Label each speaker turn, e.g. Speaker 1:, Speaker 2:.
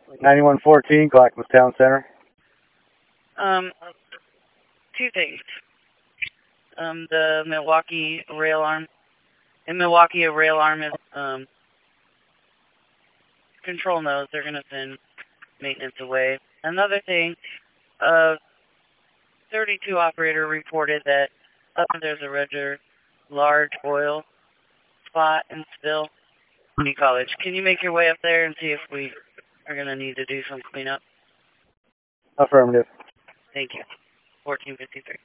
Speaker 1: 9114, Clackamas Town Center.
Speaker 2: Two things. The Milwaukee rail arm. In Milwaukee, a rail arm is, control knows they're going to send maintenance away. Another thing, 32 operator reported that there's a rather large oil spot and spill. Community College. Can you make your way up there and see if we are going to need to do some cleanup?
Speaker 1: Affirmative.
Speaker 2: Thank you. 1453.